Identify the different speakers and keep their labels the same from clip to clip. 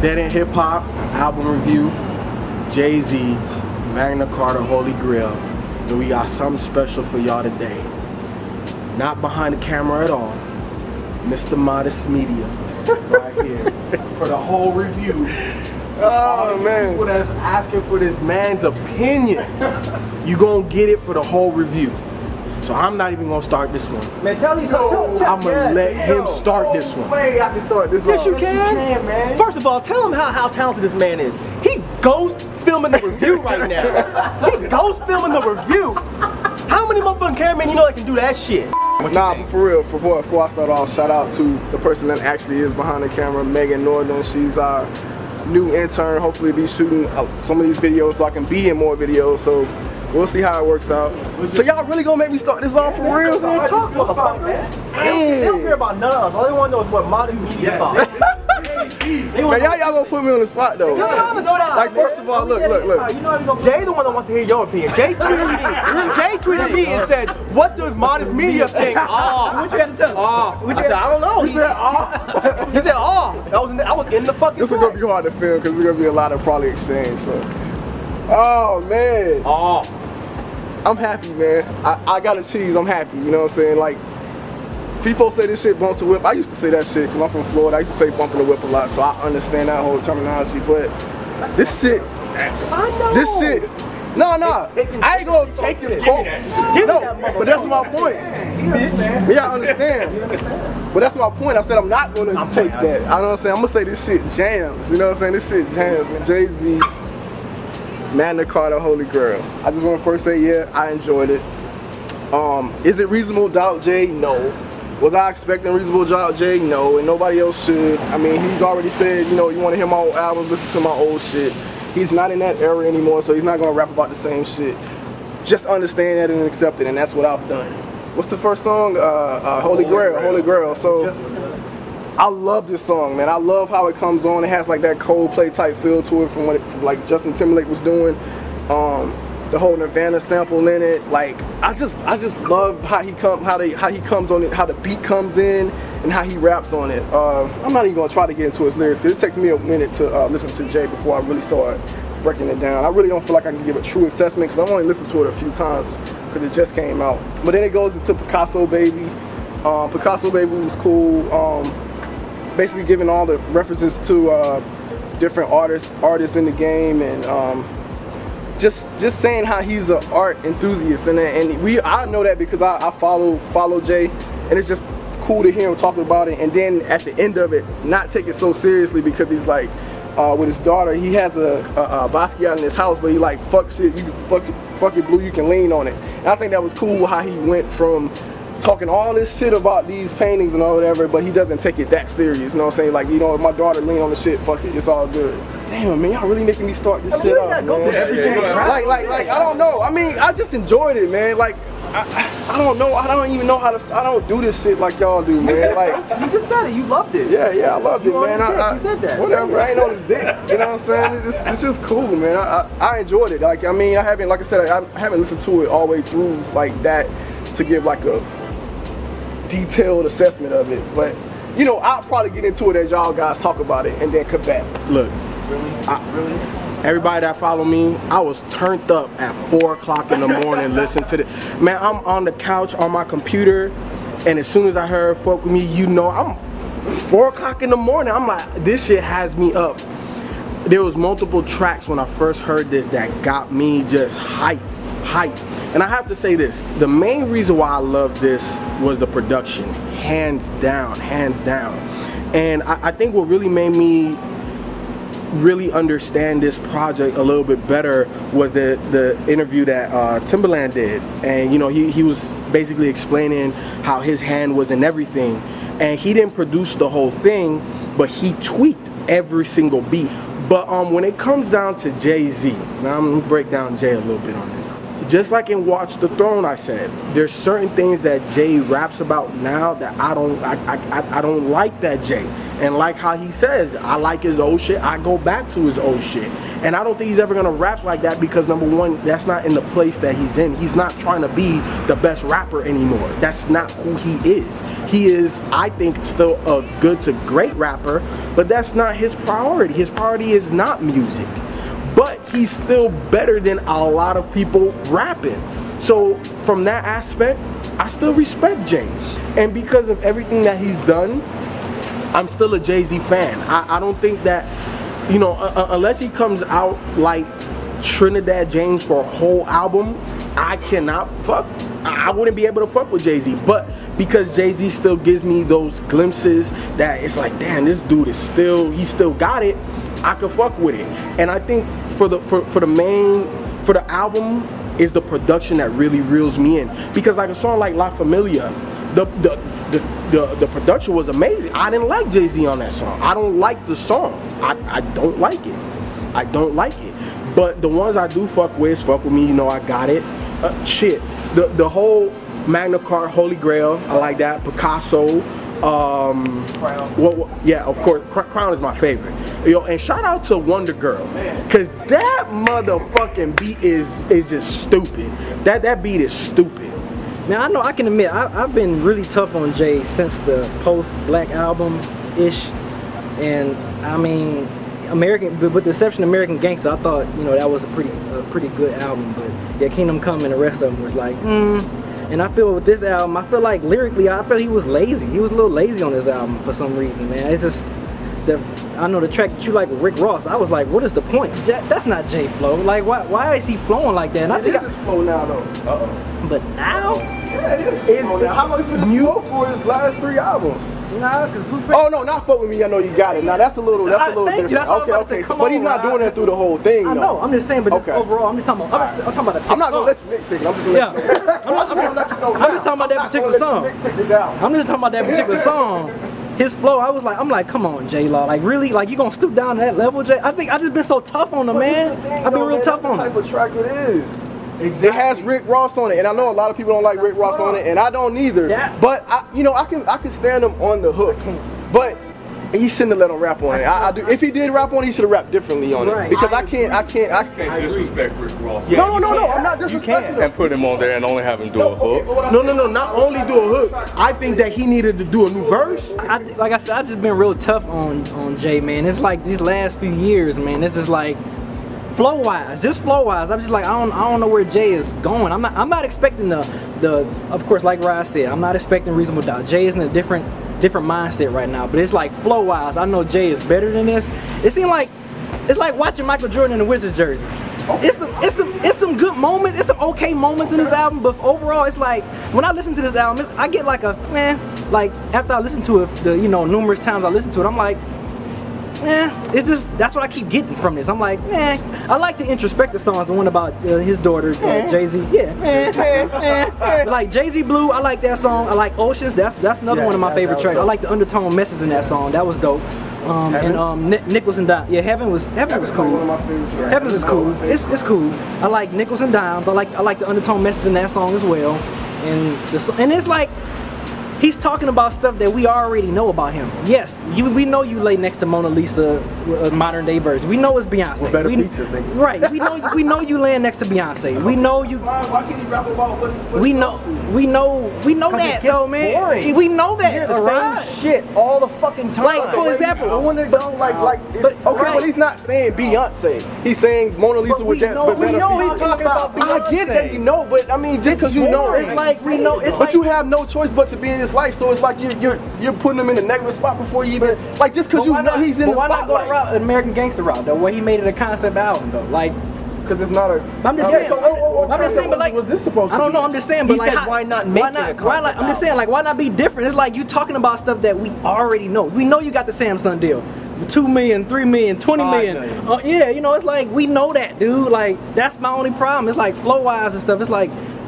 Speaker 1: Dead End Hip Hop album review, Jay-Z, Magna Carta, Holy Grail. And we got something special for y'all today. Not behind the camera at all. Mr. Modest Media, right here, for the whole review. So all man, people that's asking for this man's opinion, you gonna get it for the whole review. So I'm not even gonna start this one.
Speaker 2: Man, tell these
Speaker 1: I'm gonna let him start this one.
Speaker 2: Way I can start this one.
Speaker 1: Yes, you can, man.
Speaker 2: First of all, tell him how talented this man is. He ghost filming the review right now. He ghost filming the review. How many motherfucking cameramen you know that can do that shit?
Speaker 3: Nah, but for real, before I start off, shout out to the person that actually is behind the camera, Megan Northern. She's our new intern. Hopefully be shooting some of these videos so I can be in more videos. So we'll see how it works out. So y'all really gonna make me start this off for real?
Speaker 2: Man, talk about, man. They don't care about none of us. All they want to know is what Modest Media thought.
Speaker 3: Man, y'all gonna put me on the spot though. Like, first of all, look.
Speaker 2: Jay the one that wants to hear your opinion. Jay tweeted me and said, "What does Modest Media think?" What you had to tell? I said, "I don't know." He said, He said, I was in the fucking.
Speaker 3: This is gonna be hard to film because there's gonna be a lot of probably exchange. So, oh man. I'm happy, man. I got a cheese. I'm happy. You know what I'm saying? Like, people say this shit bumps the whip. I used to say that shit because I'm from Florida. I used to say bumping the whip a lot, so I understand that whole terminology. But this shit, no, I ain't gonna take this quote. No, but that's my point. Yeah, I understand. But that's my point. I said I'm not gonna take that. I know what I'm saying. I'm gonna say this shit jams. You know what I'm saying? This shit jams. Man. Jay-Z, Magna Carta, Holy Grail. I just want to first say, yeah, I enjoyed it. Is it Reasonable Doubt Jay? No. Was I expecting Reasonable Doubt Jay? No, and nobody else should. I mean, he's already said, you know, you want to hear my old albums, listen to my old shit. He's not in that era anymore, so he's not going to rap about the same shit. Just understand that and accept it, and that's what I've done. What's the first song? Holy Grail, Holy Grail. So, I love this song, man. I love how it comes on. It has like that Coldplay type feel to it from what like Justin Timberlake was doing. The whole Nirvana sample in it, like I just love how he comes on it, how the beat comes in, and how he raps on it. I'm not even gonna try to get into his lyrics because it takes me a minute to listen to Jay before I really start breaking it down. I really don't feel like I can give a true assessment because I've only listened to it a few times because it just came out. But then it goes into Picasso Baby. Picasso Baby was cool. Basically giving all the references to different artists in the game, and just saying how he's an art enthusiast, and I know that because I follow Jay, and it's just cool to hear him talking about it. And then at the end of it, not take it so seriously because he's like with his daughter, he has a Basquiat in his house, but he like fuck shit, you fuck it blue, you can lean on it. And I think that was cool how he went from talking all this shit about these paintings and all whatever, but he doesn't take it that serious, you know what I'm saying? Like, you know, if my daughter lean on the shit, fuck it, it's all good. Damn, man, y'all really making me start this shit off, man. Like, I don't know. I mean, I just enjoyed it, man. Like, I don't know. I don't even know how to. I don't do this shit like y'all do, man. Like,
Speaker 2: you just said it. You loved it.
Speaker 3: Yeah, I loved it, man.
Speaker 2: You said that.
Speaker 3: Whatever. I ain't on his dick. You know what I'm saying? It's just cool, man. I enjoyed it. Like, I mean, I haven't listened to it all the way through like that to give like a detailed assessment of it, but you know, I'll probably get into it as y'all guys talk about it and then come back.
Speaker 1: Look, everybody that follow me, I was turned up at 4 o'clock in the morning listening to it. Man, I'm on the couch on my computer, and as soon as I heard "Fuck With Me," you know, I'm 4 o'clock in the morning. I'm like, this shit has me up. There was multiple tracks when I first heard this that got me just hype. And I have to say this, the main reason why I love this was the production, hands down. And I think what really made me really understand this project a little bit better was the interview that Timbaland did. And you know, he was basically explaining how his hand was in everything. And he didn't produce the whole thing, but he tweaked every single beat. But when it comes down to Jay-Z, now I'm gonna break down Jay a little bit on this. just like in Watch the Throne, I said, there's certain things that Jay raps about now that I don't like that Jay. And like how he says, I like his old shit, I go back to his old shit. And I don't think he's ever gonna rap like that because number one, that's not in the place that he's in. He's not trying to be the best rapper anymore. That's not who he is. He is, I think, still a good to great rapper, but that's not his priority. His priority is not music. But he's still better than a lot of people rapping. So from that aspect, I still respect Jay. And because of everything that he's done, I'm still a Jay-Z fan. I don't think that, you know, unless he comes out like Trinidad James for a whole album, I cannot fuck. I wouldn't be able to fuck with Jay-Z. But because Jay-Z still gives me those glimpses that it's like, damn, this dude is still, he still got it, I could fuck with it. And I think for the album is the production that really reels me in. Because like a song like La Familia, the production was amazing. I didn't like Jay-Z on that song. I don't like the song. I don't like it. I don't like it. But the ones I do fuck with me, you know, I got it. Shit. The whole Magna Carta, Holy Grail, I like that. Picasso. Crown. Yeah, of course. Crown is my favorite. Yo, and shout out to Wonder Girl, cause that motherfucking beat is just stupid. That beat is stupid.
Speaker 4: Now I know I can admit I've been really tough on Jay since the post Black album ish, and I mean with the exception of American Gangster, I thought, you know, that was a pretty good album. But yeah, Kingdom Come and the rest of them was like And I feel with this album, I feel like lyrically, I feel he was lazy. He was a little lazy on this album for some reason, man. It's just I know the track that you like with Rick Ross, I was like, what is the point? That's not Jay flow. Like, why is he flowing like that? And I think
Speaker 3: his flow now, though.
Speaker 4: But now?
Speaker 3: Yeah, it is. How long has been his flow for his last 3 albums?
Speaker 4: Nah, because
Speaker 3: oh no, not fuck with me. I know you got it. Now that's a little different. Okay. But he's not doing that through the whole thing.
Speaker 4: I know. I'm just saying, but just overall, I'm just talking about. I'm talking about.
Speaker 3: I'm not gonna let you nitpick. I'm just
Speaker 4: talking about that particular song. I'm just talking about that particular song. His flow, I'm like, come on, J Law, like really, like you gonna stoop down to that level, Jay? I think I just been so tough on him, man. I've been real tough on him.
Speaker 3: What type of track it is? Exactly. It has Rick Ross on it, and I know a lot of people don't like Rick Ross on it, and I don't either. But I can stand him on the hook, but he shouldn't have let him rap on it. I do. If he did rap on it, he should have rapped differently on it. Because I can't
Speaker 5: disrespect Rick Ross.
Speaker 3: No, I'm not disrespecting him.
Speaker 5: And put him on there and only have him do a hook.
Speaker 1: No. Not only do a hook. I think that he needed to do a new verse.
Speaker 4: Like I said, I just been real tough on Jay, man. It's like these last few years, man. This is like flow-wise, I'm just like I don't know where Jay is going. I'm not expecting the of course, like Ryan said, I'm not expecting Reasonable Doubt. Jay is in a different mindset right now, but it's like flow-wise, I know Jay is better than this. It seems like it's like watching Michael Jordan in the Wizards jersey. It's some good moments, it's some okay moments in this album, but overall it's like when I listen to this album, I get like a like after I listen to it, numerous times I listen to it, I'm like, it's just, that's what I keep getting from this. I'm like, I like the introspective songs, the one about his daughter, Jay-Z. Like Jay-Z Blue, I like that song. I like Oceans, that's another one of my favorite tracks. I like the undertone message in that song, that was dope. Nickels and Dimes. Yeah, Heaven was cool. Heaven is cool. It's cool. I like Nickels and Dimes. I like the undertone message in that song as well. And it's like he's talking about stuff that we already know about him. Yes, we know you lay next to Mona Lisa, modern day version. We know it's Beyonce.
Speaker 3: With better features, nigga.
Speaker 4: Right. We know you laying next to Beyonce. We know you.
Speaker 3: Why can't you rap about what
Speaker 4: we know that though, man.
Speaker 3: Boring.
Speaker 4: We know that.
Speaker 3: You're the same shit all the fucking time.
Speaker 4: Like for example,
Speaker 3: but he's not saying Beyonce. He's saying Mona Lisa with that.
Speaker 4: We know he's talking about Beyonce.
Speaker 3: I get that, but I mean, just because you know,
Speaker 4: it's like we know.
Speaker 3: But you have no choice but to be in his life, so it's like you're putting him in a negative spot before you even just because you know he's in the spotlight.
Speaker 4: Why not go around an American Gangster route though, where he made it a concept album though, like.
Speaker 3: Because it's not a.
Speaker 4: I'm just saying. I'm just saying, but like,
Speaker 3: was this supposed to
Speaker 4: I don't know. I'm just saying, but
Speaker 2: he
Speaker 4: like,
Speaker 2: said, why not make it a concept album?
Speaker 4: I'm just saying, like, why not be different? It's like you talking about stuff that we already know. We know you got the Samsung deal, 2 million, 3 million, 20 million. Yeah, it's like we know that, dude. Like that's my only problem. It's like flow wise and stuff. It's like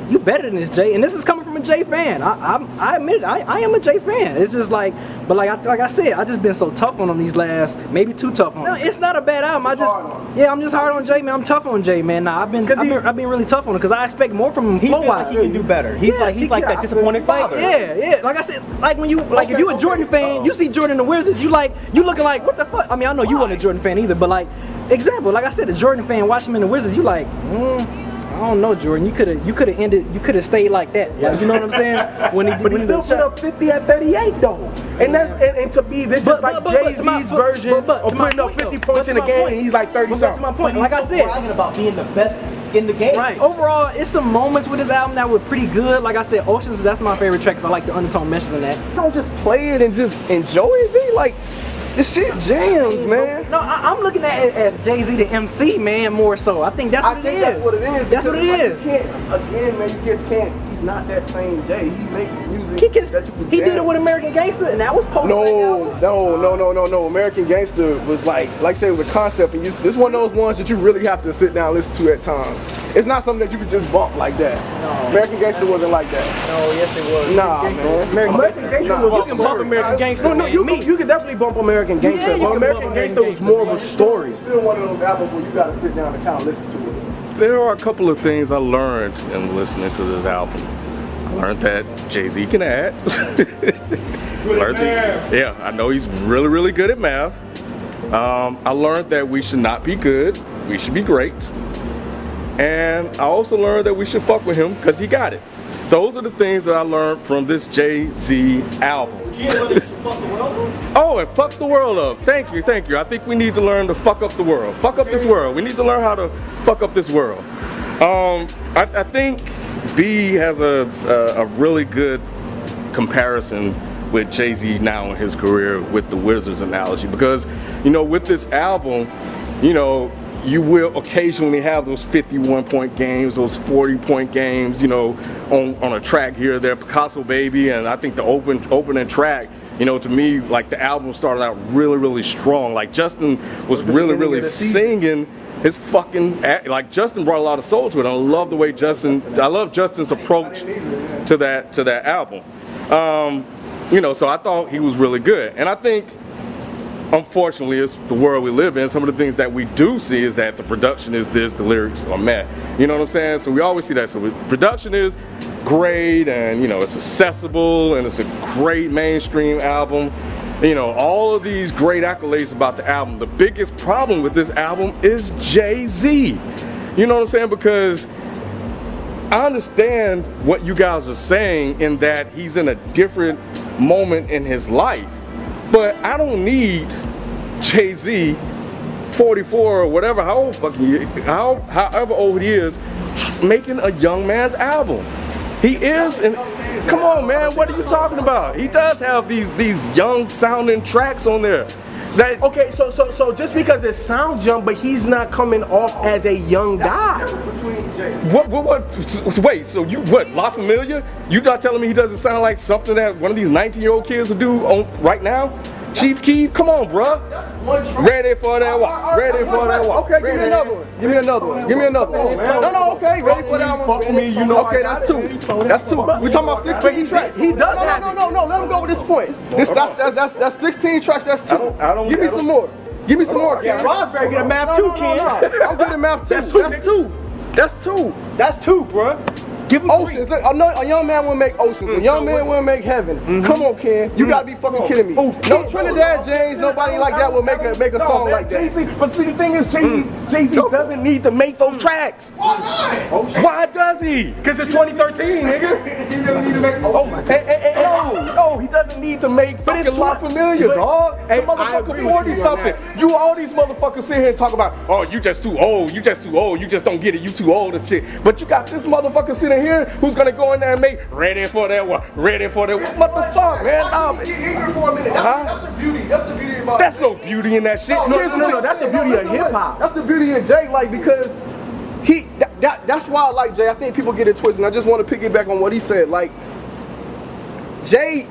Speaker 4: you better than this, Jay. And this is coming from a Jay fan. I admit it. I am a Jay fan. It's just like, but like I said, I just been so tough on him these last, maybe too tough on him. No, it's not a bad album. I'm just hard on Jay, man. I'm tough on Jay, man. Nah, I've been really tough on him because I expect more from him.
Speaker 2: He feels like he can do better. He's like that disappointed father.
Speaker 4: Yeah. Like I said, like when you if you a Jordan fan, you see Jordan and the Wizards, you looking like, what the fuck? I mean, I know you weren't a Jordan fan either, but like, example, like I said, a Jordan fan watch him in the Wizards, you like, I don't know, Jordan. You could have stayed like that. Like, you know what I'm saying?
Speaker 1: But he still put up 50 at 38 though. And that's and to me, this is like Jay-Z's version of putting up 50 points in a game, and he's like 30 something.
Speaker 4: That's my point. Like I said,
Speaker 2: bragging about being the best in the game.
Speaker 4: Right. Overall, it's some moments with this album that were pretty good. Like I said, Oceans, that's my favorite track because I like the undertone messages in that.
Speaker 3: Don't just play it and just enjoy it, B. Like, this shit jams, man.
Speaker 4: No, I'm looking at it as Jay-Z the MC, man, more so. I think that's what it is.
Speaker 3: That's what it is.
Speaker 4: That's what it is.
Speaker 3: You can't, again, man, you just can't. He's not that same Jay. He makes music that you can
Speaker 4: He
Speaker 3: jam.
Speaker 4: did it with American Gangster, and that was post.
Speaker 3: No. American Gangster was like I said, it was a concept, and this is one of those ones that you really have to sit down and listen to at times. It's not something that you could just bump like that. No. American Gangster wasn't like that.
Speaker 4: No, yes it was.
Speaker 3: Nah, man.
Speaker 1: American Gangster was.
Speaker 4: You can bump American Gangster.
Speaker 1: No, you can definitely bump American Gangster.
Speaker 4: Yeah,
Speaker 1: but American Gangster was more of a story.
Speaker 3: It's still one of those albums where you got to sit down and kind of listen to it.
Speaker 5: There are a couple of things I learned in listening to this album. I learned that Jay-Z can add. Yeah, I know he's really, really good at math. I learned that we should not be good, we should be great. And I also learned that we should fuck with him because he got it. Those are the things that I learned from this Jay-Z album. Oh, and fuck the world up. Thank you. I think we need to learn to fuck up the world. Fuck up this world. We need to learn how to fuck up this world. I think B has a really good comparison with Jay-Z now in his career with the Wizards analogy, because, you know, with this album, you know, you will occasionally have those 51-point games, those 40-point games, you know, on a track here or there, Picasso Baby, and I think the opening track, you know, to me, like, the album started out really, really strong. Like, Justin was really singing his fucking, like, Justin brought a lot of soul to it. I love the way I love Justin's approach to that album. You know, so I thought he was really good. And I think, unfortunately, it's the world we live in. Some of the things that we do see is that the production is this, the lyrics are meh. You know what I'm saying? So we always see that. So production is great, and, you know, it's accessible, and it's a great mainstream album. You know, all of these great accolades about the album. The biggest problem with this album is Jay-Z. You know what I'm saying? Because I understand what you guys are saying in that he's in a different moment in his life. But I don't need Jay-Z, 44 or whatever, however old he is, making a young man's album. He is, and come on, man, what are you talking about? He does have these young sounding tracks on there.
Speaker 1: Okay, so just because it sounds young, but he's not coming off as a young guy.
Speaker 5: What? Wait, so you what? La Familia? You not telling me he doesn't sound like something that one of these 19-year-old kids will do right now? Chief Keef, come on, bruh. Ready for that walk. Ready for that walk.
Speaker 3: Okay, give me another one. Give me another one. No, okay, ready for that one.
Speaker 5: Fuck me, you know.
Speaker 3: Okay, that's two. We talking about 16 tracks.
Speaker 1: He does have it.
Speaker 3: No, let him go with this point. That's 16 tracks, that's two. Give me some more. Give me some more, Ken.
Speaker 1: Rod's very good at math too, Ken.
Speaker 3: I'm good at math too. That's two, bruh.
Speaker 1: Give him
Speaker 3: Oceans. Look, a young man will make Oceans. A young man will make Heaven. Come on, Ken. You gotta be fucking kidding me. No Trinidad James, nobody like that will make a song like that.
Speaker 1: Jay-Z, but see, the thing is, Jay-Z doesn't need to make those tracks.
Speaker 3: Why not?
Speaker 5: Why does he?
Speaker 1: Because it's 2013, nigga.
Speaker 3: He doesn't need to make
Speaker 1: No, he doesn't need to make
Speaker 5: Fucking La Familia, dog. Hey, motherfucker 40 something. You all these motherfuckers sit here and talk about, oh, you just too old, you just don't get it, you too old and shit. But you got this motherfucker sitting here who's gonna go in there and make ready for that one. What the fuck, man?
Speaker 3: Get ignorant for a minute. That's the beauty. That's the beauty about
Speaker 5: That's no beauty in that shit.
Speaker 1: No, that's the beauty of hip hop.
Speaker 3: That's the beauty of Jay, like, because that's why I like Jay. I think people get it twisted. I just want to piggyback on what he said. Like, Jay,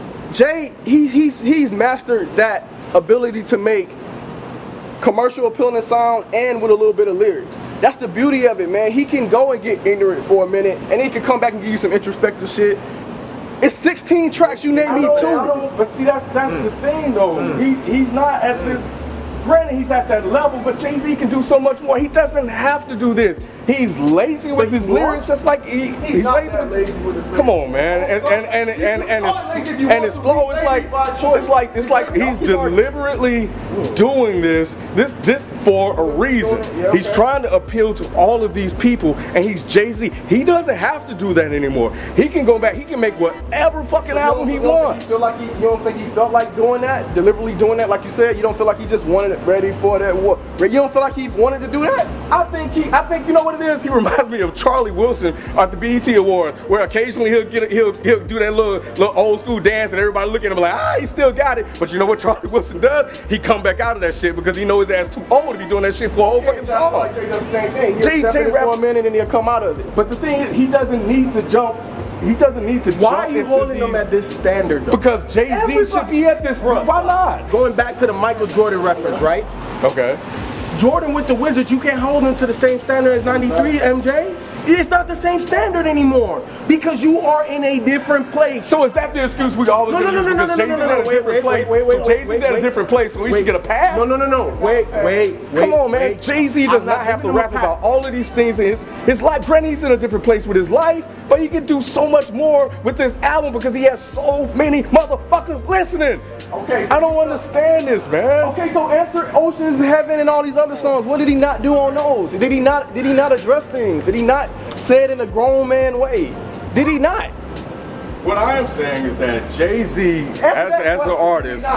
Speaker 3: he's mastered that ability to make commercial appealing sound and with a little bit of lyrics. That's the beauty of it, man. He can go and get ignorant for a minute, and then he can come back and give you some introspective shit. It's 16 tracks, you name me too.
Speaker 5: But see, that's the thing though. He's not at the. Granted, he's at that level, but Jay-Z can do so much more. He doesn't have to do this. He's lazy with his lyrics, just like he's lazy with his. Come on, man, and his flow. It's like he's deliberately doing this for a reason. He's trying to appeal to all of these people, and he's Jay-Z. He doesn't have to do that anymore. He can go back. He can make whatever fucking album he wants.
Speaker 3: You don't think he felt like doing that, deliberately doing that, like you said? You don't feel like he just wanted it ready for that war? You don't feel like he wanted to do that?
Speaker 5: I think you know what it is. He reminds me of Charlie Wilson at the BET Awards, where occasionally he'll do that little old school dance, and everybody look at him like, he still got it. But you know what Charlie Wilson does? He come back out of that shit because he knows his ass too old to be doing that shit for a whole fucking song.
Speaker 3: Like Jay does the same thing. He'll step in for a minute and he'll come out of it.
Speaker 5: But the thing is, he doesn't need to jump. He doesn't need to.
Speaker 1: Why are you holding them at this standard though?
Speaker 5: Because Jay-Z should be at this. Why not?
Speaker 1: Going back to the Michael Jordan reference, right?
Speaker 5: Okay.
Speaker 1: Jordan with the Wizards, you can't hold him to the same standard as 93 MJ. It's not the same standard anymore because you are in a different place.
Speaker 5: So is that the excuse we always use? Because Jay-Z's at a different place. So Jay-Z's at a different place, so he should get a pass?
Speaker 1: No. Wait.
Speaker 5: Come on, man. Jay-Z does not have to rap about all of these things in his life. Granted, he's in a different place with his life, but he can do so much more with this album because he has so many motherfuckers listening. Okay, so I don't understand this, man.
Speaker 3: Okay, so answer Ocean's Heaven and all these other songs. What did he not do on those? Did he not address things? Did he not say it in a grown man way? Did he not?
Speaker 5: What I am saying is that Jay-Z, as an artist,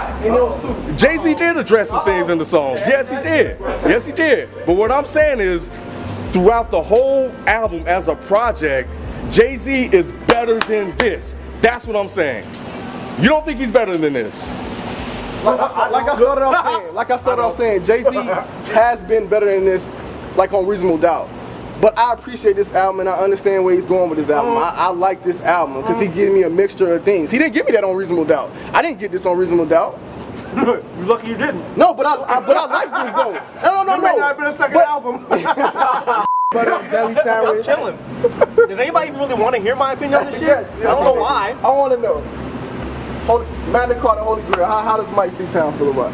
Speaker 5: Jay-Z did address some things in the songs. Yes, he did. Yes, he did. But what I'm saying is, throughout the whole album as a project, Jay-Z is better than this. That's what I'm saying. You don't think he's better than this?
Speaker 3: Like I started off saying, Jay-Z has been better than this, like on Reasonable Doubt. But I appreciate this album and I understand where he's going with this album. I like this album because he gave me a mixture of things. He didn't give me that on Reasonable Doubt. I didn't get this on Reasonable Doubt.
Speaker 2: You're lucky you didn't.
Speaker 3: No, but I like this though. No.
Speaker 2: It may not have been a second album.
Speaker 3: But Jelly Sandwich.
Speaker 2: I'm chilling. Does anybody even really want to hear my opinion on this shit?
Speaker 3: Yes,
Speaker 2: I don't know why.
Speaker 3: I want to know. Magna Carta, Holy Grail. How does Mike C-Town feel about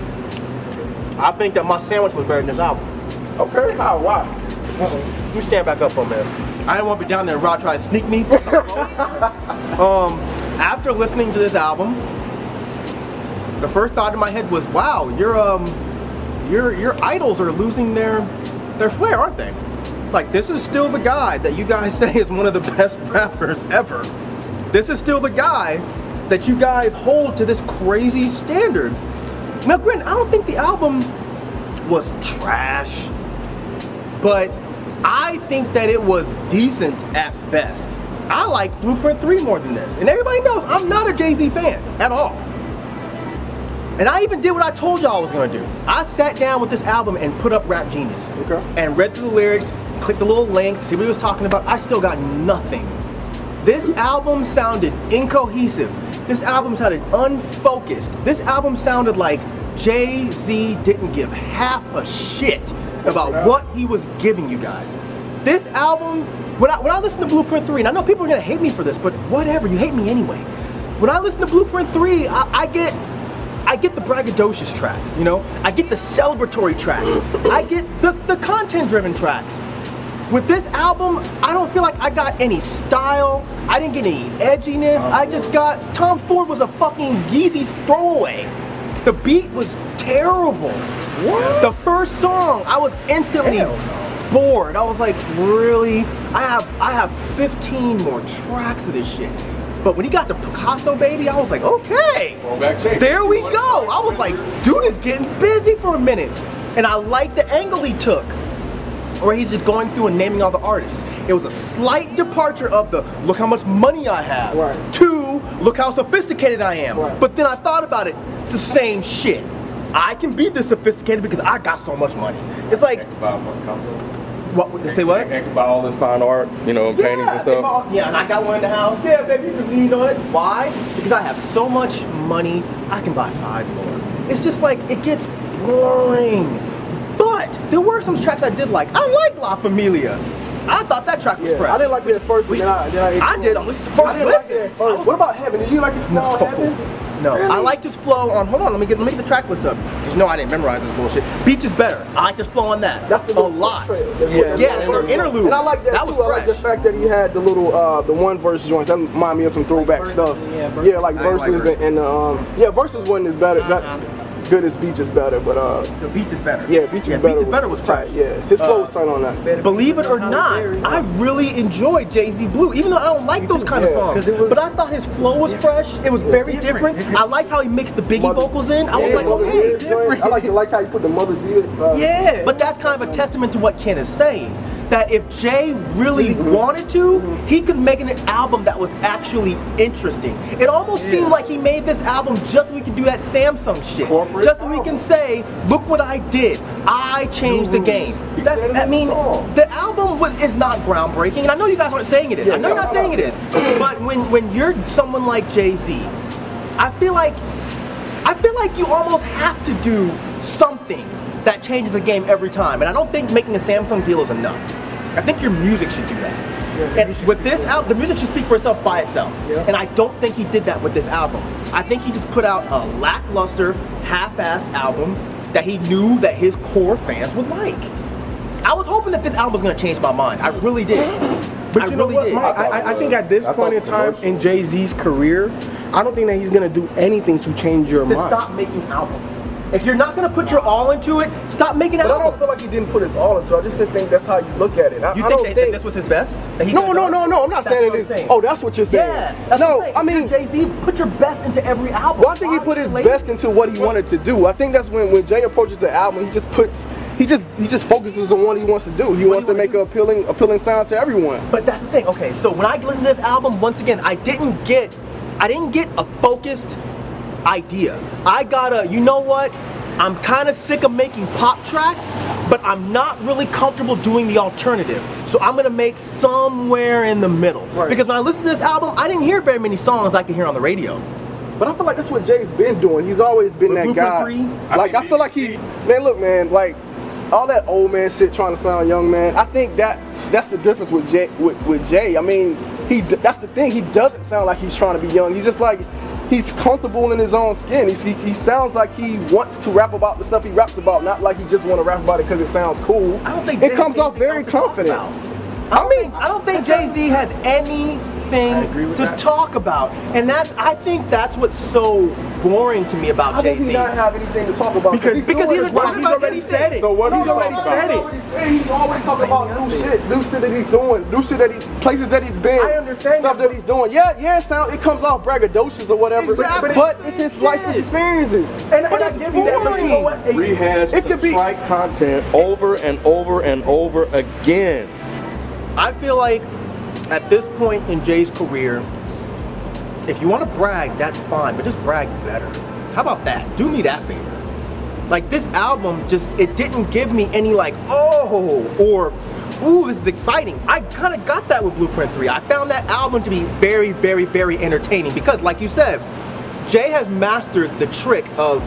Speaker 3: it?
Speaker 2: I think that my sandwich was better than this album.
Speaker 3: Okay, how? Why?
Speaker 2: Let me stand back up for a minute. I didn't want to be down there and Rod try to sneak me. After listening to this album, the first thought in my head was, wow, your idols are losing their flair, aren't they? Like, this is still the guy that you guys say is one of the best rappers ever. This is still the guy that you guys hold to this crazy standard. Now, granted, I don't think the album was trash, but I think that it was decent at best. I like Blueprint 3 more than this. And everybody knows I'm not a Jay-Z fan at all. And I even did what I told y'all I was gonna do. I sat down with this album and put up Rap Genius.
Speaker 3: Okay.
Speaker 2: And read through the lyrics, clicked the little links, see what he was talking about. I still got nothing. This album sounded incohesive. This album sounded unfocused. This album sounded like Jay-Z didn't give half a shit about what he was giving you guys. This album, when I listen to Blueprint 3, and I know people are gonna hate me for this, but whatever, you hate me anyway. When I listen to Blueprint 3, I get the braggadocious tracks, you know? I get the celebratory tracks. I get the content-driven tracks. With this album, I don't feel like I got any style. I didn't get any edginess. I just got, Tom Ford was a fucking Yeezy throwaway. The beat was terrible. What? The first song, I was instantly bored. I was like, really? I have 15 more tracks of this shit. But when he got to Picasso Baby, I was like, okay, there we go. I was like, dude is getting busy for a minute. And I like the angle he took, where he's just going through and naming all the artists. It was a slight departure of the, look how much money I have, to, look how sophisticated I am. But then I thought about it, it's the same shit. I can be this sophisticated because I got so much money. It's like, what, they say what?
Speaker 5: And can buy all this fine art, you know, paintings and stuff.
Speaker 2: Yeah, and I got one in the house. Yeah, baby, you can lean on it. Why? Because I have so much money, I can buy 5 more. It's just like, it gets boring. But But there were some tracks I did like. I like La Familia. I thought that track was fresh.
Speaker 3: I didn't like it at first, but then
Speaker 2: I did on this first
Speaker 3: I didn't like it
Speaker 2: listen.
Speaker 3: at first. What about Heaven? Did you like his flow on Heaven?
Speaker 2: No,
Speaker 3: Really?
Speaker 2: I liked his flow on. Hold on, let me get the track list up. Because you know I didn't memorize this bullshit. Beach is better. I like his flow on that.
Speaker 3: That's the
Speaker 2: a lot.
Speaker 3: Yeah,
Speaker 2: and the interlude.
Speaker 3: And I like that,
Speaker 2: was
Speaker 3: too. I like
Speaker 2: fresh.
Speaker 3: the fact that he had the little, the one verse joints. That remind me of some throwback stuff. Yeah, like verses and verses wasn't as bad. Good as Beach is better, but
Speaker 2: The Beach is better.
Speaker 3: yeah, Beach is better.
Speaker 2: Beach is better was
Speaker 3: tight.
Speaker 2: fresh.
Speaker 3: Yeah, his flow was tight on that.
Speaker 2: Believe it or not, I really enjoyed Jay-Z Blue, even though I don't like those kind of songs. But I thought his flow was fresh. It was very different. I liked how he mixed the Biggie vocals in. I was like, okay.
Speaker 3: I like how you put the Mother Dearest.
Speaker 2: Yeah. But that's kind of a testament to what Ken is saying. That if Jay really wanted to, he could make an album that was actually interesting. It almost seemed like he made this album just so we could do that Samsung shit. Just so we can say, look what I did. I changed the game. I mean, the album is not groundbreaking, and I know you guys aren't saying it is. I know you're not saying it is. But when you're someone like Jay-Z, I feel like you almost have to do something that changes the game every time. And I don't think making a Samsung deal is enough. I think your music should do that. And with this album, the music should speak for itself by itself. And I don't think he did that with this album. I think he just put out a lackluster, half-assed album that he knew that his core fans would like. I was hoping that this album was going to change my mind. I really did.
Speaker 1: But
Speaker 2: I
Speaker 1: you know
Speaker 2: really
Speaker 1: what,
Speaker 2: did.
Speaker 1: Mike, I think at this point in time in Jay-Z's career, I don't think that he's gonna do anything to change your
Speaker 2: Then
Speaker 1: mind.
Speaker 2: stop making albums. If you're not gonna put your all into it, stop making
Speaker 3: But I
Speaker 2: albums.
Speaker 3: don't feel like he didn't put his all into it. I just didn't think that's how you look at it.
Speaker 2: You think that this was his best? That he
Speaker 3: No,
Speaker 2: could've
Speaker 3: no,
Speaker 2: done?
Speaker 3: no, no. I'm not
Speaker 2: That's
Speaker 3: saying
Speaker 2: what
Speaker 3: it
Speaker 2: I'm
Speaker 3: is.
Speaker 2: saying.
Speaker 3: Oh, that's what you're saying.
Speaker 2: Yeah, that's
Speaker 3: no,
Speaker 2: what I'm saying.
Speaker 3: I mean,
Speaker 2: Jay-Z, put your best into every album.
Speaker 3: well, I think he put his best into what he wanted to do. I think that's when Jay approaches the album, he just focuses on what he wants to do. He wants to make an appealing sound to everyone.
Speaker 2: But that's the thing. Okay, so when I listened to this album, once again, I didn't get a focused idea. I got a, you know what? I'm kind of sick of making pop tracks, but I'm not really comfortable doing the alternative. So I'm gonna make somewhere in the middle.
Speaker 3: Right.
Speaker 2: Because when I listened to this album, I didn't hear very many songs I could hear on the radio.
Speaker 3: But I feel like that's what Jay's been doing. He's always been
Speaker 2: With
Speaker 3: that
Speaker 2: Blueprint
Speaker 3: guy.
Speaker 2: 3?
Speaker 3: Like I feel like man, look, man, like all that old man shit trying to sound young, man. I think that's the difference with Jay. With Jay, I mean, that's the thing. He doesn't sound like he's trying to be young. He's just like he's comfortable in his own skin. He sounds like he wants to rap about the stuff he raps about, not like he just want to rap about it because it sounds cool.
Speaker 2: I don't think
Speaker 3: it comes off very confident.
Speaker 2: I don't think Jay-Z has anything to talk about, and I think that's what's so boring to me about
Speaker 3: How does he
Speaker 2: Jay-Z.
Speaker 3: not have anything to talk about?
Speaker 2: Because he doesn't talk
Speaker 1: He's
Speaker 2: about
Speaker 1: already said it.
Speaker 5: So what
Speaker 1: He's
Speaker 5: he's
Speaker 1: already
Speaker 5: talking
Speaker 1: said
Speaker 5: about?
Speaker 1: it.
Speaker 3: He's always talking about new shit that he's doing, new shit places that he's been.
Speaker 1: I understand
Speaker 3: stuff that he's doing. Yeah, it comes off braggadocious or whatever,
Speaker 1: Exactly.
Speaker 3: but it's his life experiences.
Speaker 1: And I give you that, but you know what?
Speaker 5: Rehash
Speaker 3: It could be-
Speaker 5: strike content over and over and over again.
Speaker 2: I feel like at this point in Jay's career, if you want to brag, that's fine, but just brag better. How about that? Do me that favor. Like this album it didn't give me any like, oh, or ooh, this is exciting. I kind of got that with Blueprint 3. I found that album to be very, very, very entertaining because like you said, Jay has mastered the trick of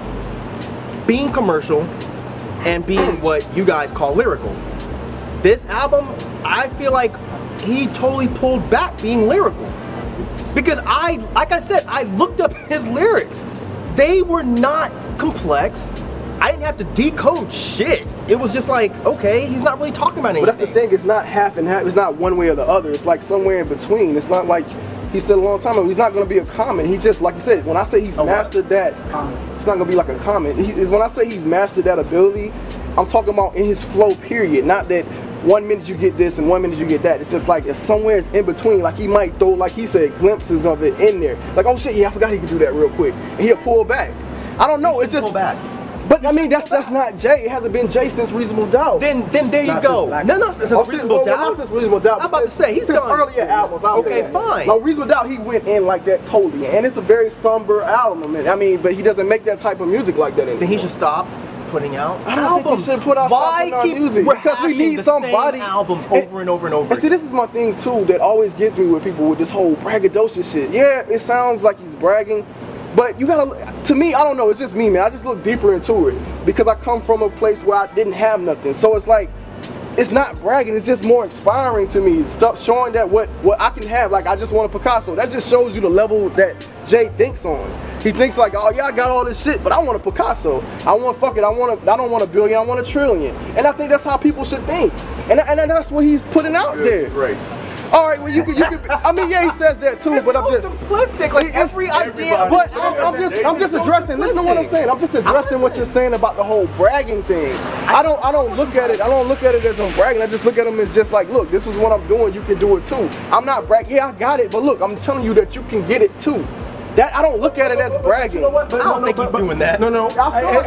Speaker 2: being commercial and being what you guys call lyrical. This album, I feel like he totally pulled back being lyrical. Because like I said, I looked up his lyrics. They were not complex. I didn't have to decode shit. It was just like, okay, he's not really talking about anything.
Speaker 3: But that's the thing, it's not half and half, it's not one way or the other, it's like somewhere in between. It's not like he said a long time ago, he's not gonna be a comment. He just, like you said, when I say he's mastered that, it's not gonna be like a comment. When I say he's mastered that ability, I'm talking about in his flow period, not that 1 minute you get this and 1 minute you get that. It's just like it's somewhere in between. Like he might throw, like he said, glimpses of it in there. Like, oh shit, yeah, I forgot he could do that real quick. And he'll pull back. I don't know, it's just
Speaker 2: pull back.
Speaker 3: But I mean that's not Jay. It hasn't been Jay since Reasonable Doubt.
Speaker 2: Then there you go. No, since Reasonable Doubt.
Speaker 3: Not since Reasonable Doubt.
Speaker 2: I'm about to say he's
Speaker 3: since
Speaker 2: done
Speaker 3: earlier albums.
Speaker 2: Okay, fine.
Speaker 3: No, Reasonable Doubt he went in like that totally, and it's a very somber album. I mean, but he doesn't make that type of music like that anymore.
Speaker 2: Then he should stop putting out
Speaker 3: I don't think
Speaker 2: albums.
Speaker 3: he should put out
Speaker 2: Why
Speaker 3: stop putting out
Speaker 2: keep
Speaker 3: music? Because we
Speaker 2: rehashing
Speaker 3: need
Speaker 2: the
Speaker 3: somebody
Speaker 2: same albums over and over and over
Speaker 3: And see, this is my thing too that always gets me with people with this whole braggadocious shit. Yeah, it sounds like he's bragging, But you gotta, to me, I don't know, it's just me, man. I just look deeper into it because I come from a place where I didn't have nothing. So it's like, it's not bragging, it's just more inspiring to me. Stuff showing that what I can have. Like, I just want a Picasso. That just shows you the level that Jay thinks on. He thinks like, oh yeah, I got all this shit, but I want a Picasso. I want, fuck it, I don't want a billion, I want a trillion. And I think that's how people should think. And that's what he's putting out there.
Speaker 5: Great.
Speaker 3: All right, well you could. I mean, yeah, he says that too, but I'm just
Speaker 2: simplistic. Like every idea.
Speaker 3: But I'm just addressing. Listen to what I'm saying. I'm just addressing what you're saying about the whole bragging thing. I don't look at it. I don't look at it as I'm bragging. I just look at them as just like, look, this is what I'm doing. You can do it too. I'm not bragging. Yeah, I got it, but look, I'm telling you that you can get it too. That I don't look at it as bragging.
Speaker 2: You know what? I don't think he's doing that.
Speaker 1: No. But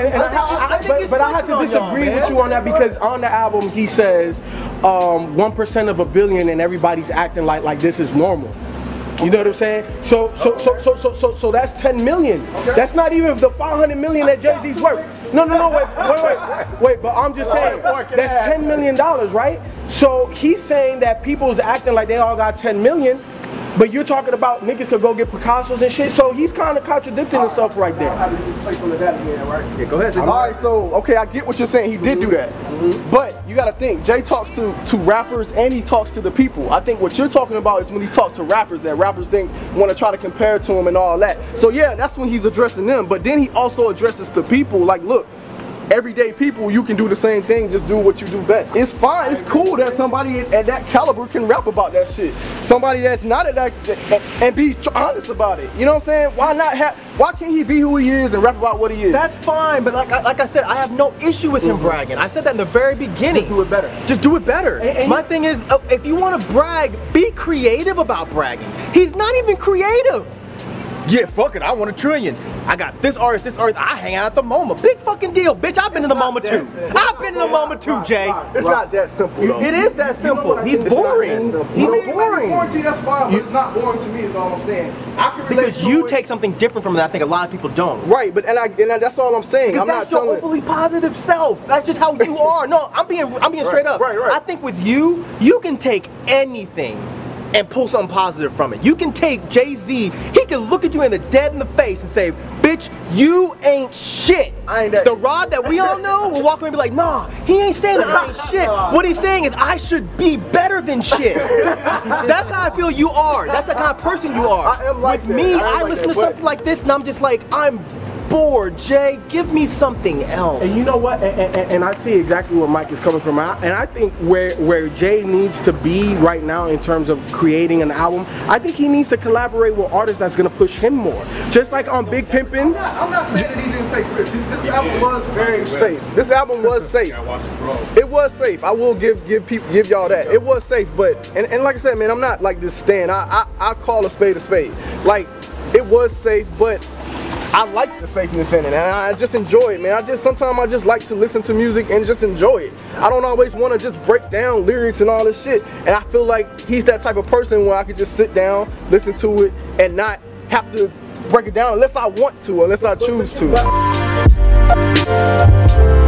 Speaker 1: I have to disagree with you on that because on the album he says 1% of a billion and everybody's acting like this is normal. You know what I'm saying? So that's 10 million. Okay. That's not even the 500 million that Jay-Z's worth. No, wait. But I'm just saying that's $10 million, right? So he's saying that people's acting like they all got 10 million. But you're talking about niggas could go get Picassos and shit, so he's kind of contradicting himself right there.
Speaker 3: I have to say something to that again, right?
Speaker 2: Yeah, go ahead.
Speaker 3: All right, so, okay, I get what you're saying. He did do that. But you got to think, Jay talks to rappers and he talks to the people. I think what you're talking about is when he talks to rappers that rappers want to try to compare to him and all that. So, yeah, that's when he's addressing them. But then he also addresses the people, like, look, everyday people, you can do the same thing, just do what you do best. It's fine, it's cool that somebody at that caliber can rap about that shit. Somebody that's not at that, and be honest about it. You know what I'm saying? Why can't he be who he is and rap about what he is?
Speaker 2: That's fine, but like I said, I have no issue with him bragging. I said that in the very beginning.
Speaker 3: Just do it better.
Speaker 2: Just do it better. My thing is, if you want to brag, be creative about bragging. He's not even creative. Yeah, fuck it, I want a trillion. I got this artist, I hang out at the MoMA. Big fucking deal, bitch. I've been in the MoMA too. I've been in the MoMA too, Jay.
Speaker 3: It's not that simple, though.
Speaker 2: It is that simple. He's boring. He's boring.
Speaker 3: Boring to you, that's fine, but it's not boring to me, is all I'm saying. I can relate
Speaker 2: because you take something different from that I think a lot of people don't.
Speaker 3: Right, but and that's all I'm saying.
Speaker 2: Because that's your overly positive self. That's just how you are. No, I'm being straight up.
Speaker 3: Right.
Speaker 2: I think with you can take anything and pull something positive from it. You can take Jay-Z, he can look at you dead in the face and say, bitch, you ain't shit.
Speaker 3: I ain't that.
Speaker 2: The Rod that we all know will walk away and be like, nah, he ain't saying that I ain't shit. What he's saying is I should be better than shit. That's how I feel you are. That's the kind of person you are.
Speaker 3: I am like
Speaker 2: with me, I
Speaker 3: like
Speaker 2: listen
Speaker 3: that,
Speaker 2: to something like this and I'm just like, I'm bored, Jay. Give me something else.
Speaker 1: And you know what? And I see exactly where Mike is coming from. And I think where Jay needs to be right now in terms of creating an album, I think he needs to collaborate with artists that's gonna push him more. Just like on Big Pimpin'.
Speaker 3: I'm not saying that he didn't take risks. This album was very safe. This album was safe. It was safe. I will give y'all that. It was safe, but and like I said, man, I'm not like this Stan. I call a spade a spade. Like, it was safe, but I like the safeness in it, and I just enjoy it, man. Sometimes I just like to listen to music and just enjoy it. I don't always want to just break down lyrics and all this shit, and I feel like he's that type of person where I could just sit down, listen to it, and not have to break it down unless I want to, unless I choose to.